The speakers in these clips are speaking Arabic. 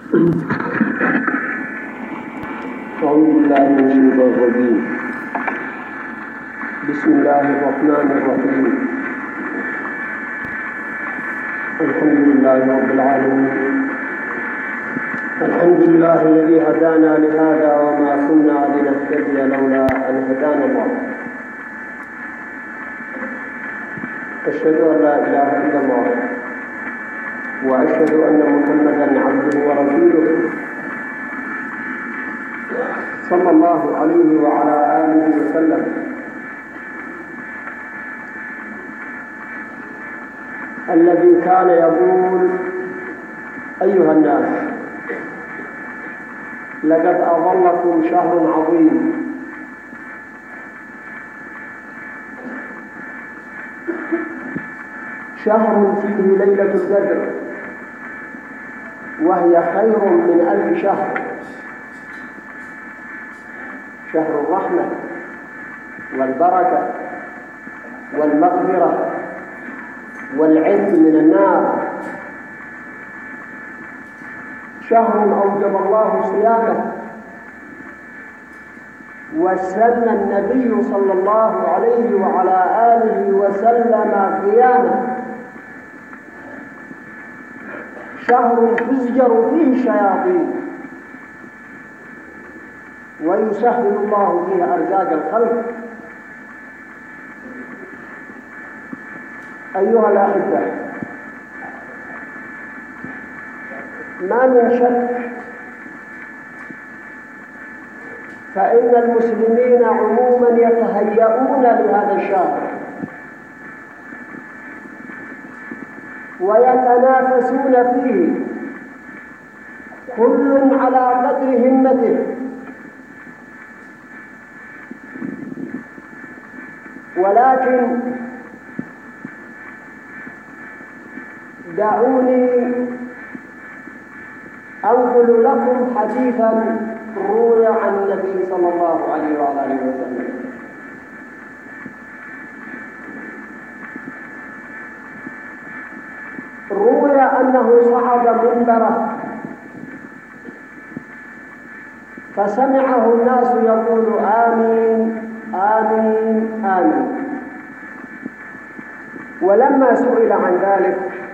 أعوذ بالله من الشيطان الرجيم. بسم الله الرحمن الرحيم. الحمد لله رب العالمين. الحمد لله الذي هدانا لهذا وما كنا لنهتدي لولا أن هدانا الله. أشهد أن لا إله إلا الله وأشهد أن محمدًا عبده ورسوله صلى الله عليه وعلى آله وسلم. الذي كان يقول: أيها الناس، لقد أظلكم شهر عظيم، شهر فيه ليلة القدر، وهي خير من 1000 شهر، شهر الرحمة والبركة والمغفرة والعتق من النار، شهر أوجب الله صيامه وسن النبي صلى الله عليه وعلى آله وسلم قيامه، شهر تزجر فيه الشياطين ويسهل الله فيه أرزاق الخلق. أيها الأحبة، ما من شك فإن المسلمين عموما يتهيئون لهذا الشهر ويتنافسون فيه، كل على قدر همته، ولكن دعوني أنقل لكم حديثا روي عن النبي صلى الله عليه وآله وسلم. روي أنه صعد منبره فسمعه الناس يقول: آمين آمين آمين. ولما سئل عن ذلك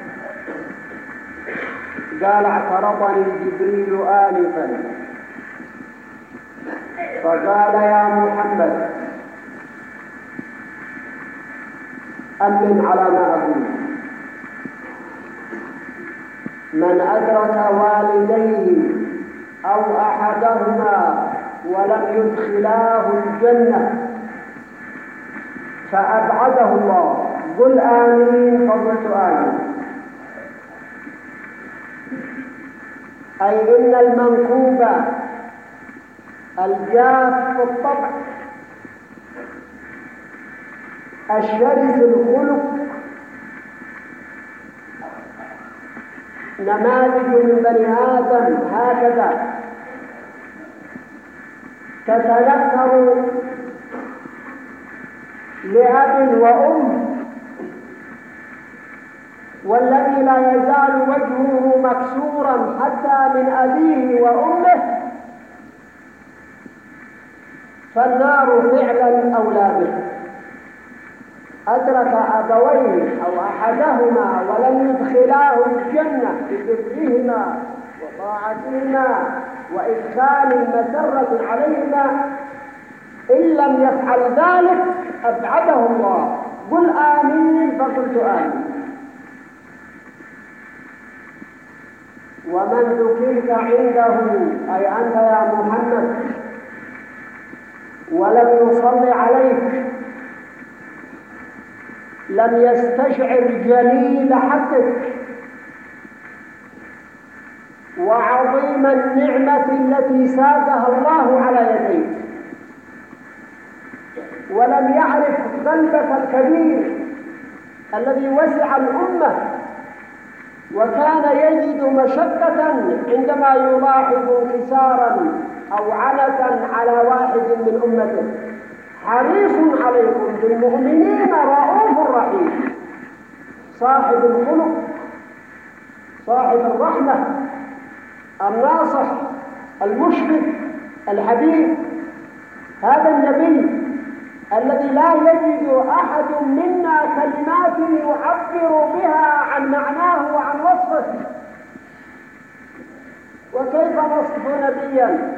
قال: اعترضني جبريل آنفا فقال: يا محمد، أمن على ما أقول. من أدرك والديه أو أحدهما ولم يدخلاه الجنة فأبعده الله. قل آمين. فقلت آمين. أي إن المنكوب الجاف الطبع الشرس الخلق نماذج من بني آدم هكذا تتذكر لأب وأم، والذي لا يزال وجهه مكسورا حتى من أبيه وأمه فالنار فعلا أولى به. أدرك أبويه أو أحدهما ولم يدخلاه الجنة ببرهما وطاعتهما وإدخال المسرة عليهما، إن لم يفعل ذلك أبعده الله. قل آمين. فقلت آمين. ومن ذكرت عنده، أي أنت يا محمد، ولم يصلي عليك لم يستشعر جليل حقك وعظيم النعمة التي ساقها الله على يديك، ولم يعرف قلبك الكبير الذي وسع الأمة وكان يجد مشقة عندما يلاحظ انكسارا أو عنة على واحد من أمته. حريص عليكم بالمؤمنين رؤوف رحيم، صاحب الخلق، صاحب الرحمة، الناصح المشفق الحبيب، هذا النبي الذي لا يجد أحد منا كلمات يعبر بها عن معناه وعن وصفه. وكيف نصف نبيا؟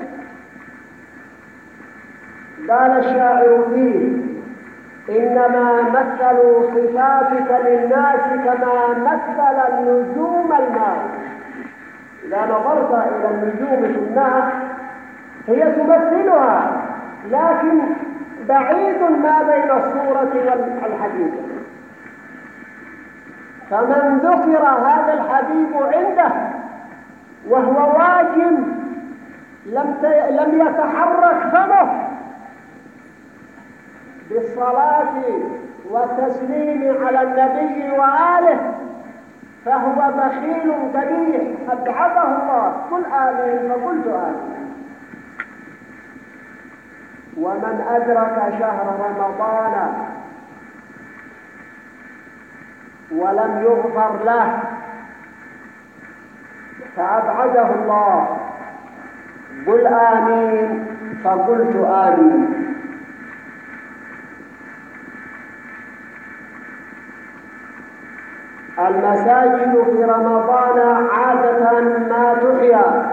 قال الشاعر فيه: إنما مثلوا صفاتك للناس كما مثل النجوم الماء. إذا نظرت إلى النجوم في الماء هي تمثلها، لكن بعيد ما بين الصورة والحقيقة. فمن ذكر هذا الحبيب عنده وهو واجم لم يتحرك فمه بالصلاة والتسليم على النبي وآله فهو بخيل قبيح أبعده الله. قل آمين فقلت آمين. ومن أدرك شهر رمضان ولم يغفر له فأبعده الله. قل آمين فقلت آمين. المساجد في رمضان عادة ما تحيا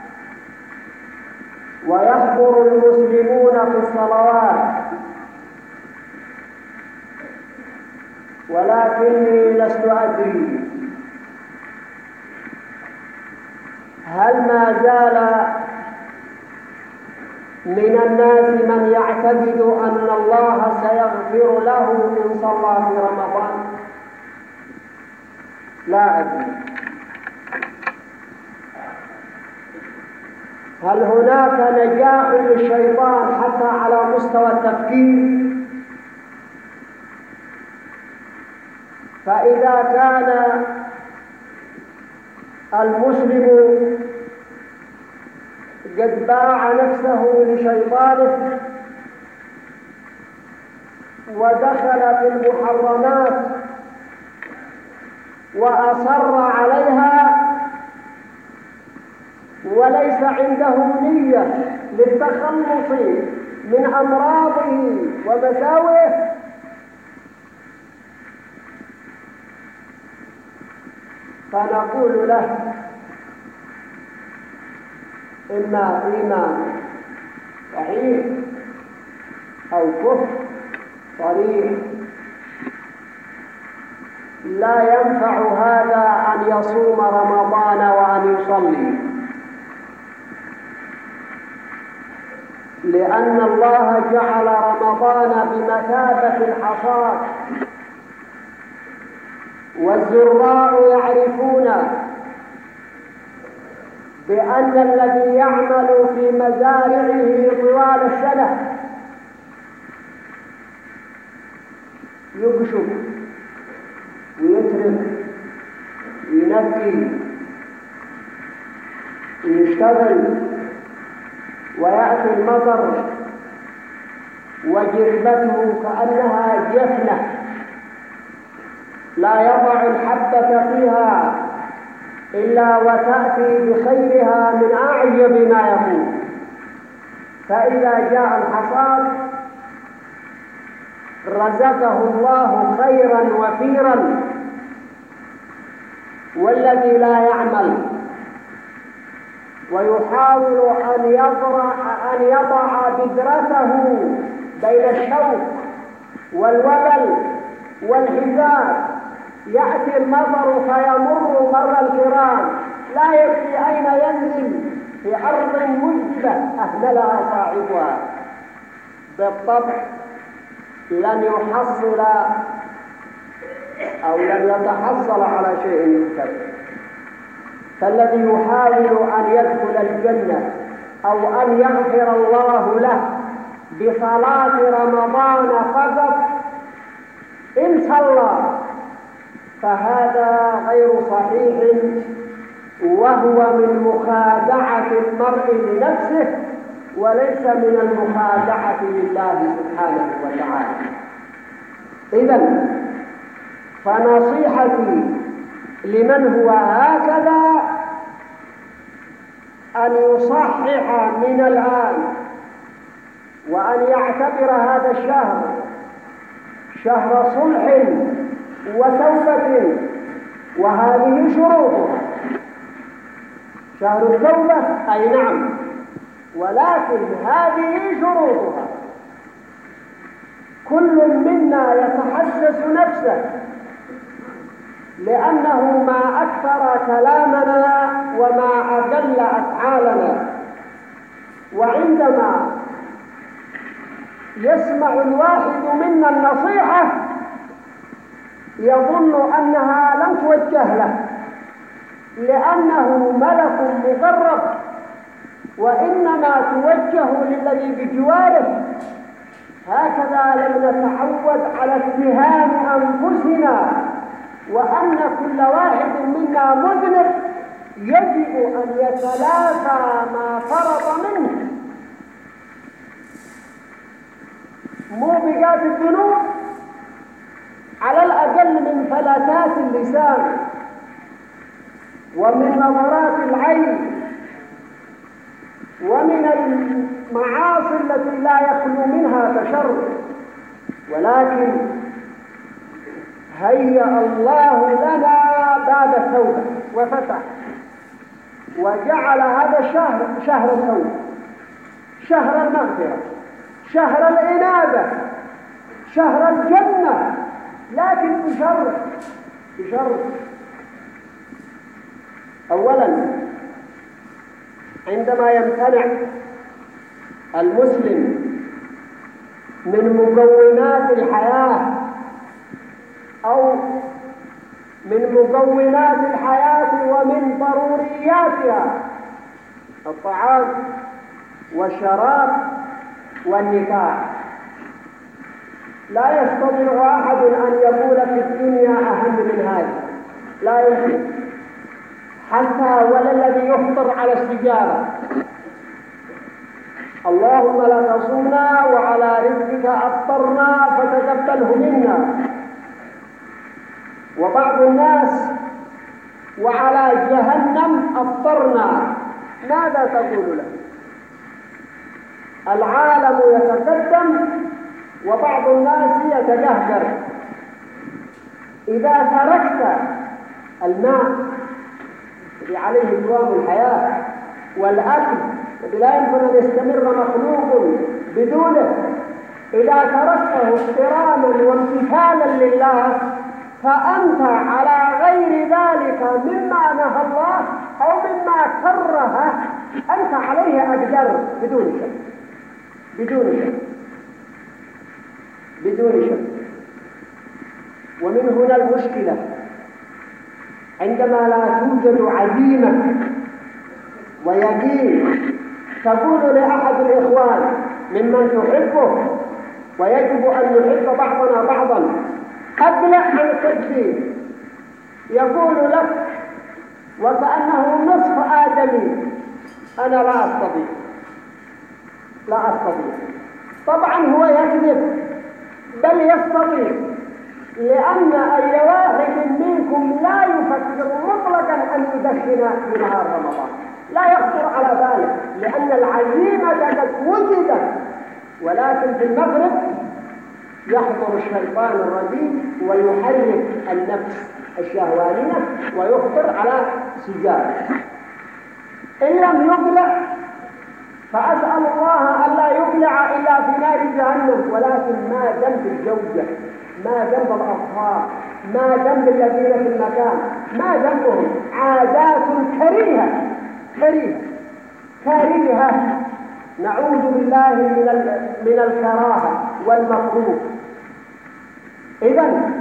ويحضر المسلمون في الصلوات، ولكني لست أدري هل ما زال من الناس من يعتقد أن الله سيغفر له إن صلى في رمضان؟ لا أدري. هل هناك نجاح للشيطان حتى على مستوى التفكير؟ فإذا كان المسلم قد باع نفسه لشيطانه ودخل في المحرمات وأصر عليها وليس عنده نية للتخلص من أمراضه ومساوئه، فنقول له إما إيمان صحيح أو كفر صريح. لا ينفع هذا أن يصوم رمضان وأن يصلي، لأن الله جعل رمضان بمثابة الحصاد، والزراع يعرفون بأن الذي يعمل في مزارعه طوال السنة يكشف ويترك وينقي ويشتغل ويأتي المطر وجربته كأنها جفنة لا يضع الحبة فيها إلا وتأتي بخيرها من أعجب ما يكون. فإذا جاء الحصاد رزقه الله خيرا وفيرا، والذي لا يعمل ويحاول أن يضع بذرته بين الشوك والوبل والحزاب، يأتي المطر فيمر مر الكرام لا يدري أين ينزل في أرض مجدبة أهملها صاحبها، بالطبع لن يحصل أو لن يتحصل على شيء يكتب. فالذي يحاول أن يدخل الجنة أو أن يغفر الله له بصلاة رمضان فقط إن صلى فهذا غير صحيح، وهو من مخادعة المرء لنفسه وليس من المخادعة لله سبحانه وتعالى. إذن فنصيحتي لمن هو هكذا أن يصحح من الآن وأن يعتبر هذا الشهر شهر صلح وتوبة، وهذه شروطها. شهر التوبة أي نعم، ولكن هذه شروطها. كل منا يتحسس نفسه، لأنه ما أكثر كلامنا وما أقل أفعالنا، وعندما يسمع الواحد منا النصيحة يظن أنها لم توجه له لأنه ملك مقرب، وإنما توجه للذي بجواره. هكذا لم نتعود على اتهام أنفسنا، وأن كل واحد منا مذنب يجب أن يتلافى ما فرط منه. موبقات الذنوب على الأقل من فلتات اللسان ومن نظرات العين ومن المعاصي التي لا يخلو منها تشر، ولكن هيأ الله لنا باب التوبة وفتح وجعل هذا الشهر شهر التوبة، شهر المغفرة، شهر الإنابة، شهر الجنة، لكن بشرط. أولا، عندما يمتنع المسلم من مكونات الحياة أو من مكونات الحياة ومن ضرورياتها، الطعام والشراب والنكاح، لا يستطيع أحد أن يقول في الدنيا أهم من هذا، لا يمكن، حتى ولا الذي يفطر على السجارة. اللهم لا تصومنا وعلى رزقك أفطرنا فتقبله منا. وبعض الناس وعلى جهنم أفطرنا، ماذا تقول له؟ العالم يتقدم وبعض الناس يتجهجر. إذا تركت الماء الذي عليه دوام الحياة والأكل الذي لا يمكن أن يستمر مخلوق بدونه، إذا تركته احتراما وامتثالا لله فأنت على غير ذلك مما نهى الله أو مما كره أنت عليه أقدر بدون شك. ومن هنا المشكلة، عندما لا توجد عزيمة ويقين تقول لأحد الإخوان ممن تحبه ويجب أن نحب بعضنا بعضا، أقلع عن التكذيب، يقول لك وكأنه نصف آدمي: أنا لا أستطيع. طبعا هو يكذب، بل يستطيع، لأن أي واحد منكم لا يفكر مطلقا أن يدخن في نهار رمضان، لا يخطر على باله، لأن العزيمة قد وجدت. ولكن في المغرب يحضر الشيطان الرجيم ويحرك النفس الشهوانية ويخطر على سجارة. إن لم يقلع فأسأل الله ألا يقلع إلا في نار جهنم، ولكن ما ذنب الزوجة، ما ذنب الأطفال، ما ذنب الذين في المكان، ما ذنبهم؟ عادات كريهة نعوذ بالله من الكراهة والمكروه. إذن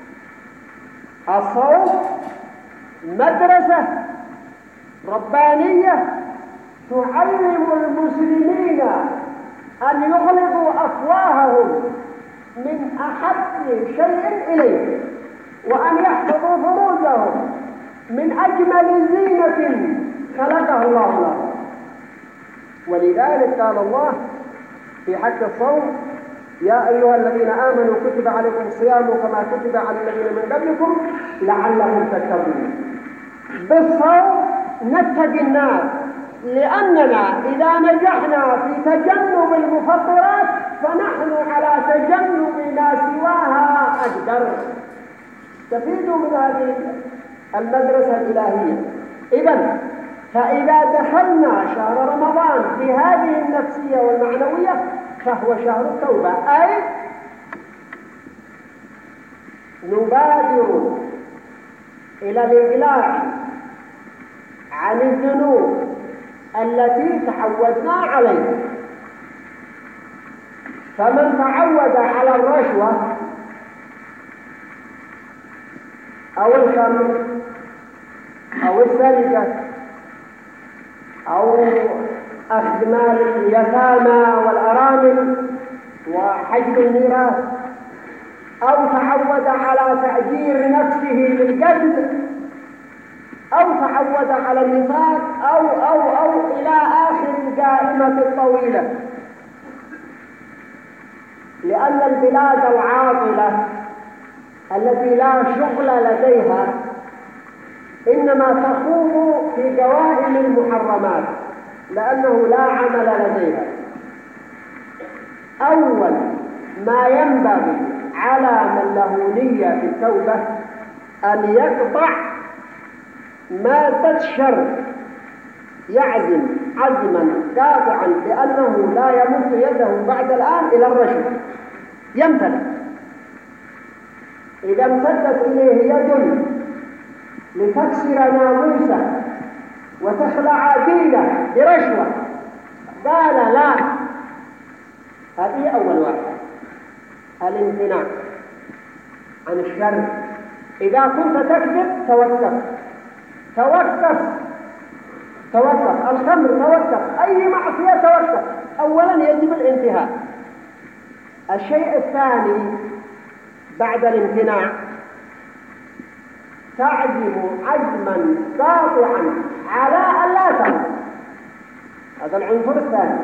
الصوم مدرسة ربانية تعلم المسلمين أن يغلقوا أفواههم من أحب شيء إليه، وأن يحفظوا فروجهم من أجمل زينة خلقه الله لهم. ولذلك قال الله في حق الصوم: يا أيها الذين آمنوا كتب عليكم الصيام كما كتب على الذين من قبلكم لعلكم تتقون. بالصوم نتقي النار، لأننا إذا نجحنا في تجنب المفطرات فنحن على تجنب ما سواها أقدر. استفيدوا من هذه المدرسة الإلهية. إذن فإذا دخلنا شهر رمضان بهذه النفسية والمعنوية فهو شهر التوبة، أي نبادر إلى الإقلاع عن الذنوب التي تعودنا عليها. فمن تعود على الرشوة أو الخمر أو السرقة أو أخذ مال اليتامى والأرامل وحجب الميراث، أو تعود على تأجير نفسه للقتل، أو تعود على النفاق أو إلى آخر القائمة الطويلة. لأن البلاد العاطلة التي لا شغل لديها إنما تخوض في جوائم المحرمات لأنه لا عمل لديها. أول ما ينبغي على من له نية في التوبة أن يقطع مادة الشر، يعزم عزما قاطعا بأنه لا يمد يده بعد الآن إلى الرشوة، يمتنع. إذا امتدت إليه يد لتكسر ناموسه وتخلع دينه برشوة قال لا. هذه أول واحد، الامتناع عن الشر. إذا كنت تكذب توقف الخمر، توقف أي معصية، توقف. أولا يجب الانتهاء. الشيء الثاني بعد الامتناع تعزم عزما قاطعا على أن لا تعمل. هذا العنصر الثاني.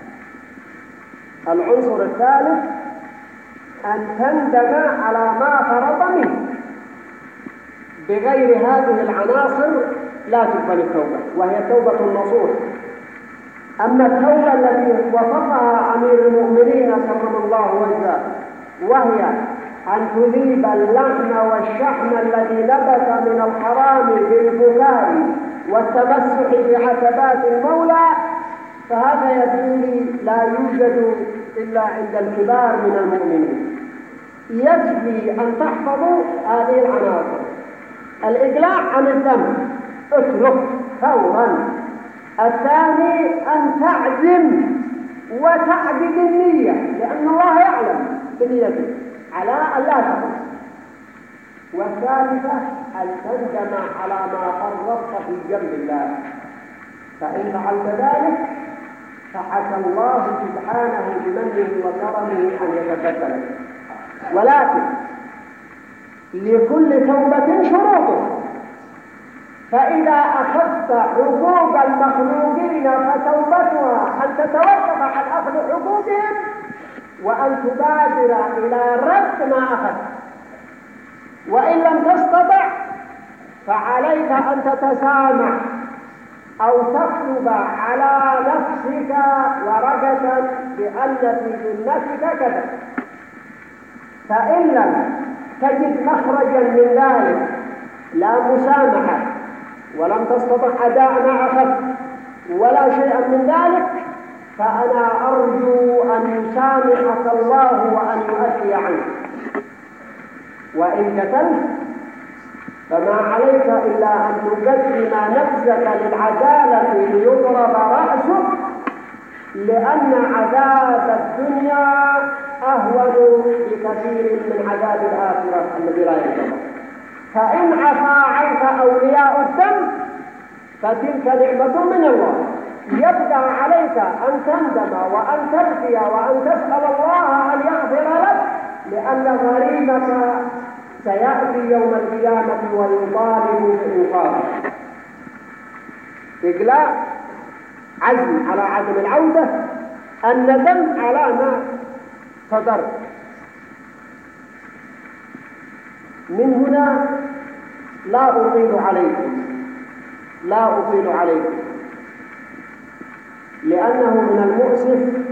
العنصر الثالث أن تندم على ما فرط منه. بغير هذه العناصر لا تقبل التوبة، وهي التوبة النصوح. أما التوبة التي وصفها أمير المؤمنين كرم الله وجهه وهي أن تذيب اللحم والشحم الذي نبت من الحرام بالبكاء والتمسح بعتبات المولى، فهذا يدل لا يوجد إلا عند الكبار من المؤمنين. يكفي أن تحفظوا هذه العناصر: الإقلاع عن الذنب، اترك فورا. الثاني أن تعزم وتعقد النية، لأن الله يعلم بنيتك على أن لا تفعل. والثالثة أن تندم على ما فرطت في جنب الله، فإن فعلت ذلك فعسى الله سبحانه بمنه وكرمه أن يتبدلك. ولكن لكل توبة شروط، فإذا أخذت حقوق المخلوقين فتوبتها أن تتوقف عن أخذ حقوقهم وأن تبادر إلى رد ما أخذت. وإن لم تستطع فعليك أن تتسامح أو تكتب على نفسك ورقة بأن في ذمتك كذا. فإن لم تجد مخرجا من ذلك، لا مسامحة ولم تستطع أداء ما أخذت ولا شيئا من ذلك، فأنا أرجو أن يسامحك الله وأن يؤدي عنك. وإن قتلت فما عليك إلا أن تقدم نفسك للعدالة ليضرب رأسك، لأن عذاب الدنيا أهون بكثير من عذاب الآخرة الذي لا ينتظر. فإن عفا عنك أولياء الذنب فتلك نعمة من الله. يبقى عليك أن تندم وأن تبكي وأن تسأل الله أن يغفر لك، لأن غريمك سيأتي يوم القيامة ويطالب بإنقاذه. إقلاع، عزم على عدم العودة، الندم على ما صدر. من هنا لا أطيل عليكم لأنه من المؤسف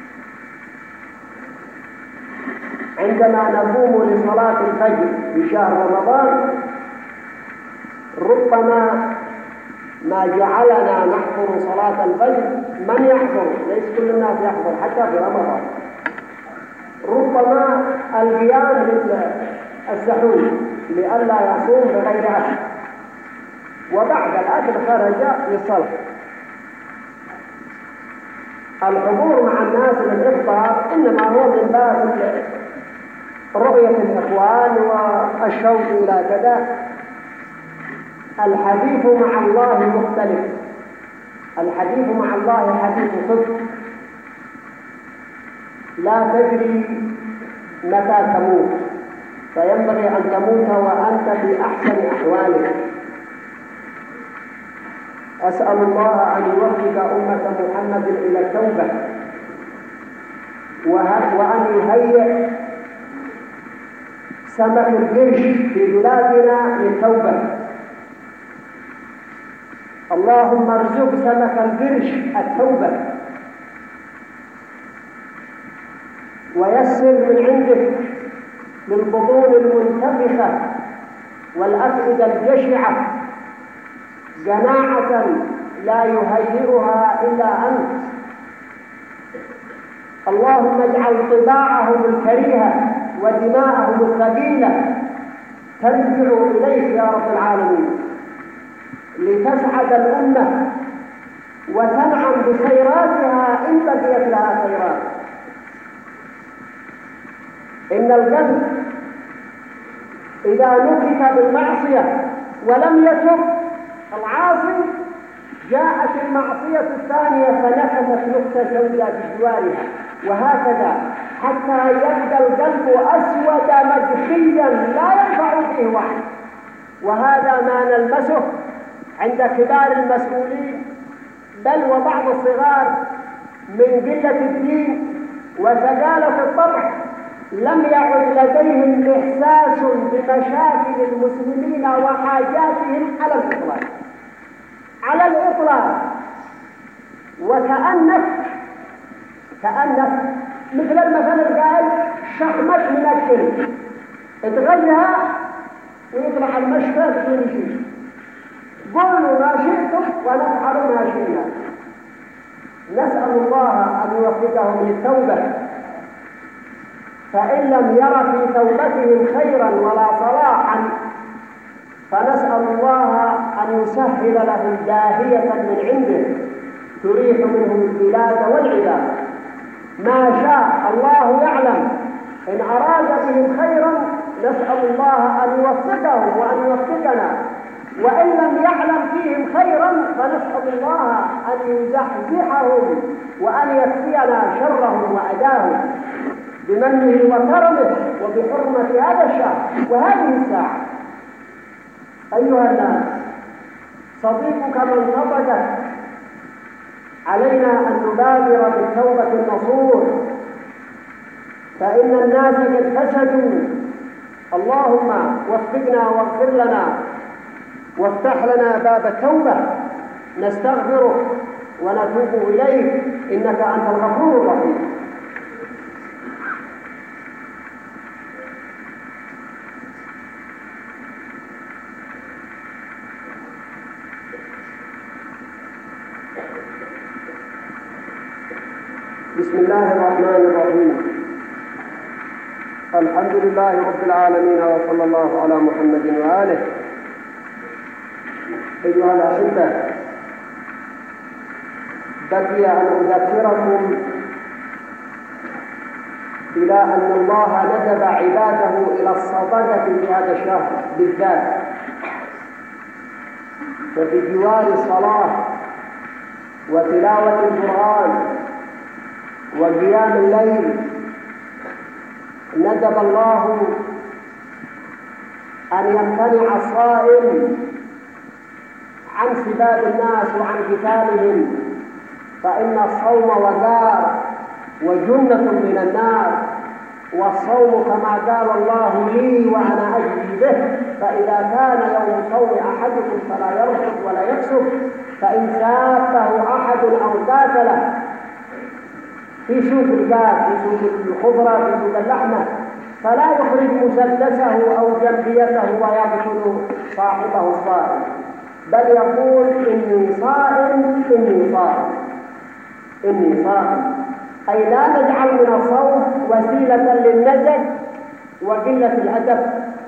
عندما نقوم لصلاة الفجر في شهر رمضان ربما ما جعلنا نحضر صلاة الفجر من يحضر، ليس كل الناس يحضر حتى في رمضان، ربما القيام للسحور لئلا يصوم بغير أكل، وبعد الأكل خرج للصلاة. الحضور مع الناس للإفطار إنما هو من باب رؤية الإخوان والشوق إلى كذا. الحديث مع الله مختلف، الحديث مع الله حديث صدق، لا تدري متى تموت، فينبغي أن تموت وأنت في أحسن أحوالك. أسأل الله أن يوفق أمة محمد إلى التوبة وأن يهيئ سمك القرش في بلادنا للتوبة. اللهم ارزق سمك القرش التوبة ويسر من عندك للبطون المنتفخة والأفئدة الجشعة جماعة لا يهيئها إلا أنت. اللهم اجعل طباعهم الكريهة ودماءهم الثقيلة ترجع إليك يا رب العالمين لتسعد الأمة وتنعم بخيراتها إن بقيت لها خيرات. إن القلب إذا نكت بالمعصية ولم يتب العاصي جاءت المعصية الثانية فنكست نكتة سوداء بجوارها، وهكذا حتى يبدأ القلب أسود مجخيا لا ينفع فيه وعي. وهذا ما نلمسه عند كبار المسؤولين بل وبعض الصغار من قلة الدين وثقالة الطبع، لم يعد لديهم إحساس بمشاكل المسلمين وحاجاتهم على الإطلاق وكأنك مثل المثل القائل شحمة من الكل اتغلها ويطلع المشفى بدون شيء. قولوا ما شئتم ونفعل ما شئنا. نسأل الله أن يوفقهم للتوبة، فإن لم ير في توبتهم خيرا ولا صلاحا فنسأل الله أن يسهل لهم داهية من عنده تريح منهم البلاد والعباد. ما شاء الله يعلم، إن أراد بهم خيرا نسأل الله أن يوفقهم وأن يوفقنا، وإن لم يعلم فيهم خيرا فنسأل الله أن يزحزحهم وأن يكفينا شرهم وأذاهم بمنه وكرمه وبحرمة هذا الشهر وهذه الساعة. أيها الناس، صديقك من صدقك، علينا أن نبادر بالتوبة النصوح، فإن الناس قد فسدوا. اللهم وفقنا واغفر لنا وافتح لنا باب التوبة، نستغفرك ونتوب إليك إنك أنت الغفور الرحيم. بسم الله الرحمن الرحيم. الحمد لله رب العالمين وصلى الله على محمد وآله. أيها الأحبة، بقي أن أذكركم إلى أن الله ندب عباده إلى الصدقة في هذا الشهر بالذات، ففي جوار الصلاة وتلاوة القرآن وقيام الليل ندب الله أن يمتنع الصائم عن سباب الناس وعن قتالهم، فإن الصوم وقار وجنة من النار، والصوم كما قال الله لي وأنا أجزي به، فإذا كان يوم صوم أحدكم فلا يرفث ولا يفسق فإن سابه أحد أو قاتله في سوق الجاد، في سوق الخضرة، في سوق اللحمة، فلا يخرج مسدسه أو جنبيته ويقتل صاحبه الصائم، بل يقول إني صائم إني صائم إني صائم، أي لا نجعل من الصوم وسيلة للنزج وقلة الأدب.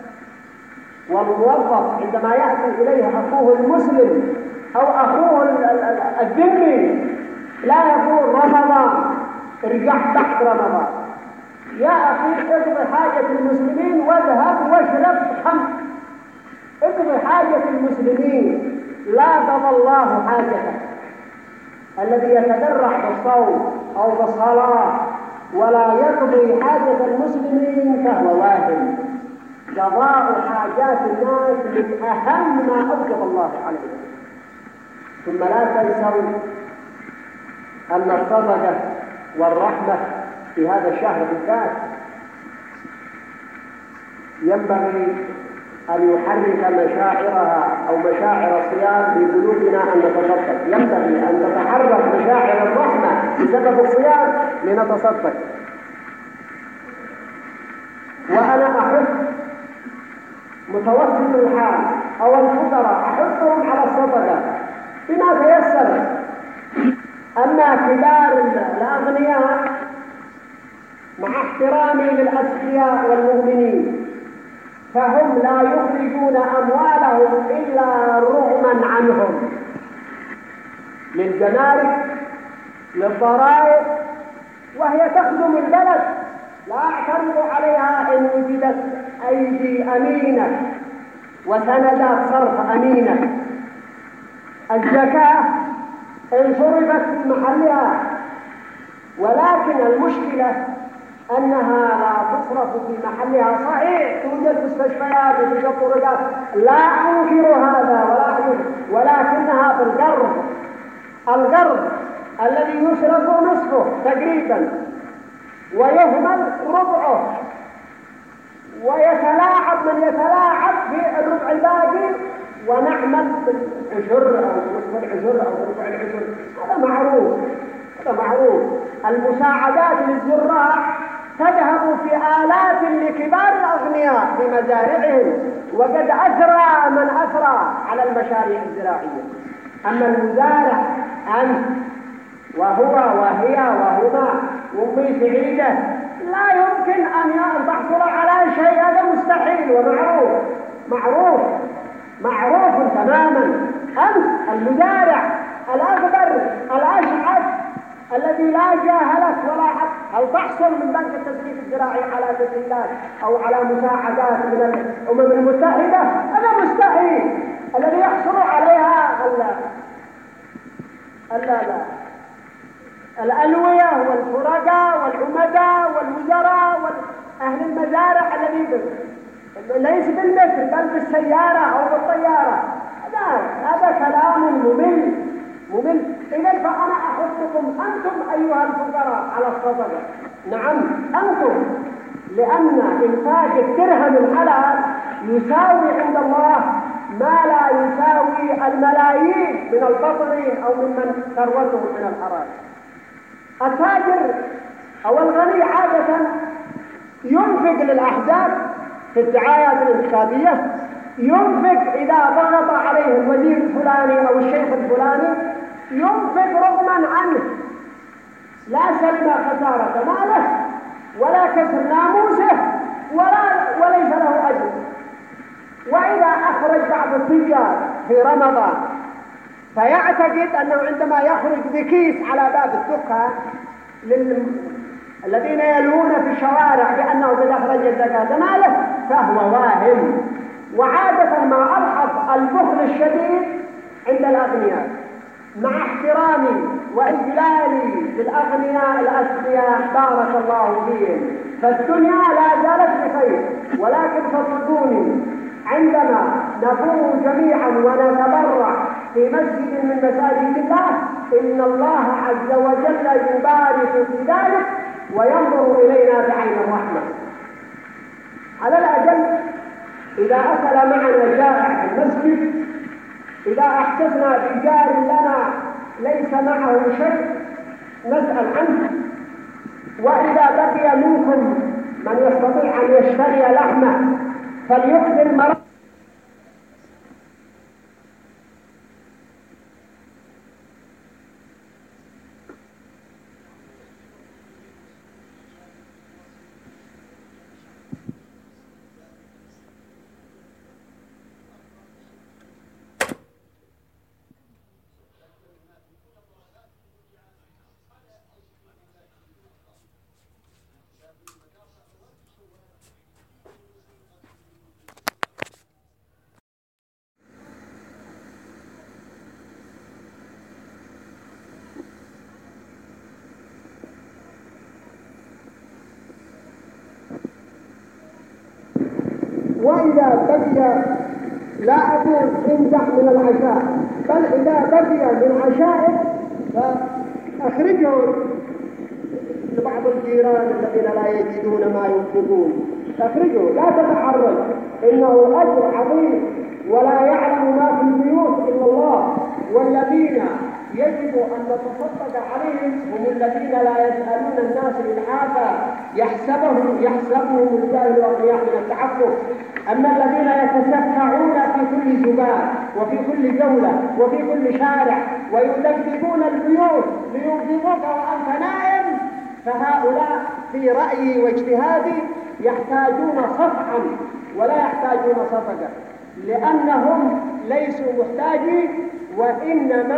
والموظف عندما يأتي إليه أخوه المسلم أو أخوه الذمي لا يقول رمضان ارجع بعد رمضان، يا أخي اقضي حاجة المسلمين واذهب واشرب خمر، اقضي حاجة المسلمين لا قضى الله حاجتك. الذي يتدرع بالصوم أو بالصلاة ولا يقضي حاجة المسلمين فهو واهم. قضاء حاجات الناس من أهم ما أوجب الله عليه. ثم لا تنسوا أن الصدقة والرحمة في هذا الشهر بالذات ينبغي أن يحرك مشاعرها أو مشاعر الصيام في قلوبنا أن نتصدق. ينبغي أن تتحرك مشاعر الرحمة بسبب الصيام لنتصدق. وأنا أحث متوسط الحال أو الفقراء أحثهم على الصدقة بما تيسر. أما كبار الأغنياء مع احترامي للأسقياء والمؤمنين فهم لا يخرجون أموالهم إلا رغما عنهم، للجمارك للضرائب، وهي تخدم البلد لا أعترض عليها إن وجدت أيدي أمينة وسندات صرف أمينة. الزكاة إن صرفت في محلها، ولكن المشكلة أنها لا تصرف في محلها. صحيح توجد مستشفيات وتوجد طرقات، لا أنكر هذا ولا أنكر، ولكنها بالقرض. القرض الذي يصرف نصفه تقريبا ويهمل ربعه، ويتلاعب من يتلاعب في الربع الباقي، ونعمل بالعشر أو نصف العشر أو ربع العشر. هذا معروف، هذا معروف. المساعدات للزراع تذهب في آلاف لكبار الأغنياء في مزارعهم، وقد أثرى من أثرى على المشاريع الزراعية. أما المزارع أنت وهو وهي وهما وفي سعيدة لا يمكن أن تحصل على شيء، هذا مستحيل ومعروف، معروف تماما. أنت المزارع الأكبر الأشعث الذي لا جاهلك ولا حق، هل تحصل من بنك التسليف الزراعي على تسهيلات أو على مساعدات من الأمم المتحدة؟ هذا مستحيل. الذي يحصل عليها الألوية والفرقاء والعمداء والوزراء وأهل المزارع الذين ليس بالمتر بل بالسيارة أو بالطيارة. هذا كلام ممل. إذن فأنا أحثكم أنتم أيها الفقراء على الصدقة. نعم أنتم، لأن إنفاق الدرهم الحلال يساوي عند الله ما لا يساوي الملايين من البطرين أو ممن ثروتهم من الحرام. التاجر أو الغني عادة ينفق للأحزاب في الدعايات الانتخابية، ينفق إذا ضغط عليه الوزير الفلاني أو الشيخ الفلاني، ينفق رغما عنه، لا سلم خسارة ماله ولا كسر ناموسه وليس له أجر. وإذا أخرج بعض التجار في رمضان فيعتقد أنه عندما يخرج بكيس على باب الدكان الذين يلون في الشوارع بأنه قد أخرج الزكاة ماله فهو واهم. وعادة ما ألحظ البخل الشديد عند الأغنياء، مع احترامي وإجلالي للأغنياء الأسقياء بارك الله فيهم، فالدنيا لا زالت بخير. ولكن فصدوني عندما نقوم جميعا ونتبرع في مسجد من مساجد الله، إن الله عز وجل يبارك في ذلك وينظر إلينا بعين الرحمة. على الأجل إذا أكل معنا جائع في المسجد إذا أحسسنا بجار لنا ليس معه شيء نسأل عنه. وإذا بقي منكم من يستطيع أن يشتري لحمه فليكثر مرة. وإذا بقي لا أقول انزع من العشاء، بل إذا بقي من عشائك فأخرجه لبعض الجيران الذين لا يجدون ما ينفقون، أخرجه لا تتحرج، إنه أجر عظيم ولا يعلم ما في البيوت إلا الله. والذين يجب أن نتصدق عليهم هم الذين لا يسألون الناس إلحافا يحسبهم الجاهل أغنياء من التعفف. أما الذين يتسكعون في كل زبال وفي كل جولة وفي كل شارع ويدببون البيوت ليرضوك وأنت نائم، فهؤلاء في رأيي واجتهادي يحتاجون صفعا ولا يحتاجون صفقة، لأنهم ليسوا محتاجين وإنما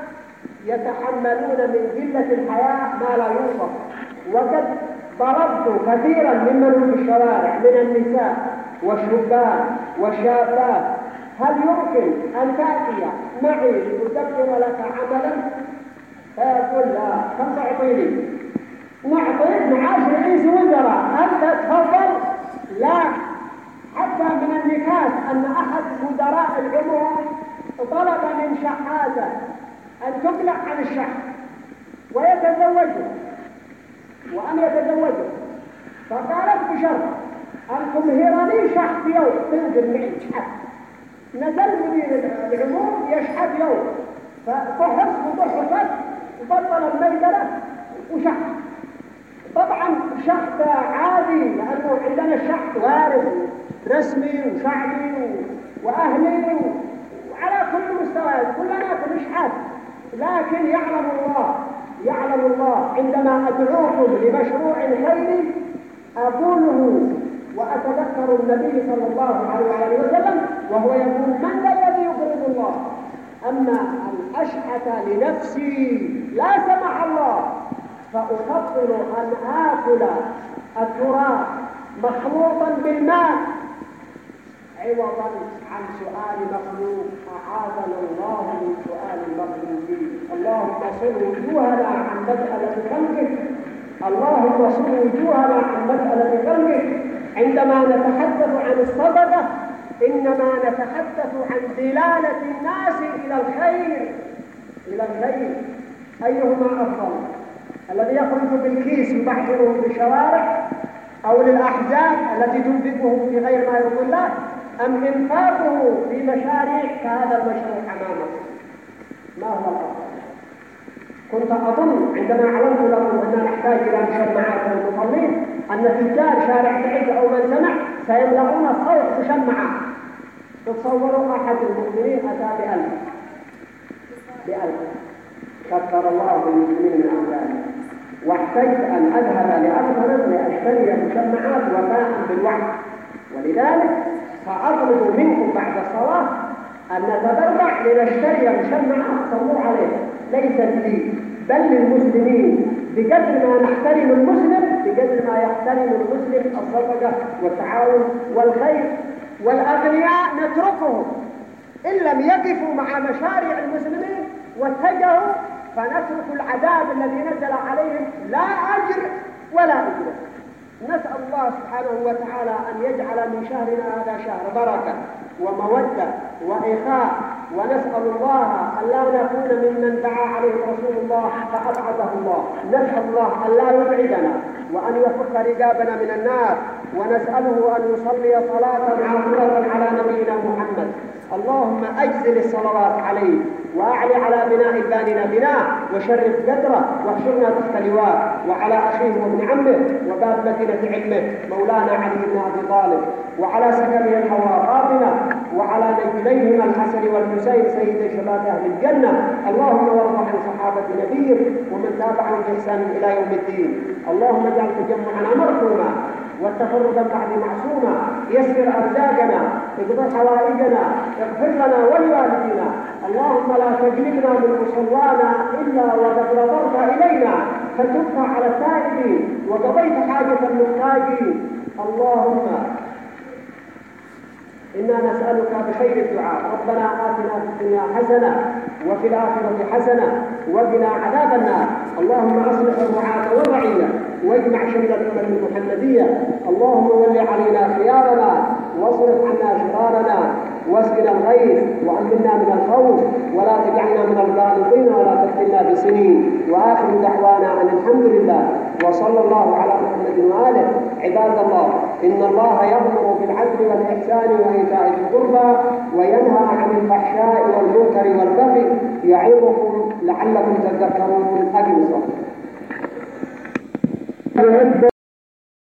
يتحملون من قلة الحياة ما لا يوصف. وقد ضربت كثيرا ممن في الشوارع من النساء والشبان والشابات: هل يمكن أن تأتي معي لأدبر لك عملا؟ فيقول لا. كم تعطيني؟ نعطيك معاش رئيس وزراء، أنت تفضل. لا. حتى من النكات أن أحد مدراء العموم طلب من شحاته أن تقلع عن الشح ويتزوجه وأن يتزوجه، فقالت بشرط أن تمهرني شحت يوم، تنزل معي شحت. نزل مدير العموم يشحت يوم، فضحك وضحكت وبطل الميدلة وشحت. طبعا شحت عادي لأنه عندنا الشحت وارد رسمي وشعبي وأهلي وعلى كل مستوى كلنا نشحت. لكن يعلم الله عندما أدعوكم لمشروع خيري أقوله وأتذكر النبي صلى الله عليه وسلم وهو يقول: من ذا الذي يقرض الله؟ أما الأشحة لنفسي لا سمح الله فأفضل أن آكل التراب مخلوطا بالماء عوضا عن سؤال مخلوق. أعاذنا الله من سؤال المخلوقين. اللهم صل وجوهنا عن مسألة خلقك، اللهم صل وجوهنا عن مسألة خلقك. عندما نتحدث عن الصدقة إنما نتحدث عن دلالة الناس إلى الخير. أيهما أفضل؟ الذي يخرج بالكيس يبحره في الشوارع، أو للأحزاب التي تنفقه في غير ما يرضي الله، أم إنفاقه في مشاريع كهذا المشروع أمامك؟ ما هو الأفضل؟ كنت أظن عندما علمت لكم أننا نحتاج إلى مشمعات المصلين أن تجار شارع سعيد أو من سمع سيملؤون الصوت مشمعات. تتصوروا أحد المؤمنين أتى بألف كثر الله بالمسلمين من أمثاله، واحتجت أن أذهب لأكثر لأشتري مشمعات وفاء بالوعد. ولذلك سأطلب منكم بعد الصلاة أن نتبرع لنشتري مشمعات صلوا عليه، ليست لي بل للمسلمين. بقدر ما نحترم المسلم بقدر ما يحترم المسلم الصدقة والتعاون والخير. والأغنياء نتركهم إن لم يقفوا مع مشاريع المسلمين واتجهوا، فنترك العذاب الذي نزل عليهم لا أجر ولا أجر. نسأل الله سبحانه وتعالى أن يجعل من شهرنا هذا شهر بركة ومودة وإخاء ونسأل الله أن لا نكون ممن دعا عليه رسول الله فأبعده الله. نسأل الله أن لا يبعدنا وأن يفك رقابنا من النار، ونسأله أن يصلي صلاة عاطرة على نبينا محمد. اللهم أجزل الصلوات عليه وأعلي على بناء الباننا بناه وشرف قدره واحشرنا تحت لواء، وعلى أخيه وابن عمه وباب مدينة علمه مولانا علي بن أبي طالب، وعلى سكنه الحوار فاطمة، وعلى نجليهما الحسن والحسين سيد شباب أهل الجنة. اللهم وارض عن صحابة نبيك ومن تابعهم بإحسان إلى يوم الدين. اللهم اجعل تجمعنا مرحوما والتفرقا بعد معصوما. يسر أرزاقنا، اقضي حوائجنا، اغفر لنا ولوالدينا. اللهم لا تجلبنا من مصلانا إلا وقد نظرت إلينا فتبت على التائبين وقضيت حاجة المحتاجين. اللهم إنا نسألك بخير الدعاء. ربنا آتنا في الدنيا حسنة وفي الآخرة حسنة وقنا عذاب النار. اللهم أصلح الرعاة والرعية واجمع شمل الأمة المحمدية. اللهم ول علينا خيارنا واصرف عنا شرارنا واسقنا الغيث وأمنا من الخوف ولا تجعلنا من القانطين ولا تفتنا بسنين. وآخر دعوانا أن الحمد لله وصلى الله على محمد وآله. عباد الله، إن الله يأمر بالعدل والإحسان وإيتاء ذي القربى وينهى عن الفحشاء والمنكر والبغي يعظكم لعلكم تذكرون. أقم الصلاة.